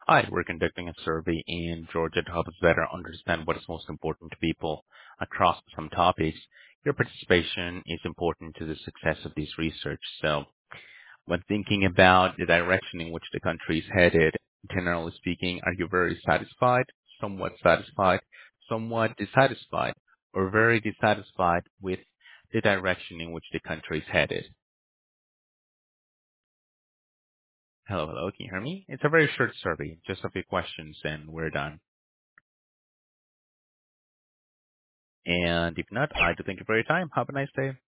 Hi, we're conducting a survey in Georgia to help us better understand what is most important to people across some topics. Your participation is important to the success of this research. So, when thinking about the direction in which the country is headed, generally speaking, are you very satisfied, somewhat dissatisfied, or very dissatisfied with the direction in which the country is headed? Hello, hello, can you hear me? It's a very short survey, just a few questions, and we're done. And if not, I do thank you for your time. Have a nice day.